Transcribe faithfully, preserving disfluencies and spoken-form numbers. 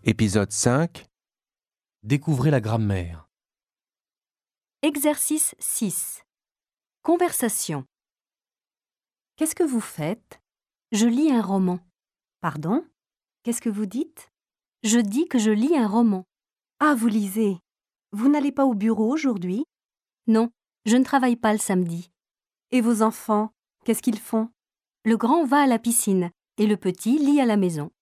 Épisode cinq. Découvrez la grammaire. Exercice six. Conversation. Qu'est-ce que vous faites? Je lis un roman. Pardon? Qu'est-ce que vous dites? Je dis que je lis un roman. Ah, vous lisez. Vous n'allez pas au bureau aujourd'hui? Non, je ne travaille pas le samedi. Et vos enfants, qu'est-ce qu'ils font? Le grand va à la piscine et le petit lit à la maison.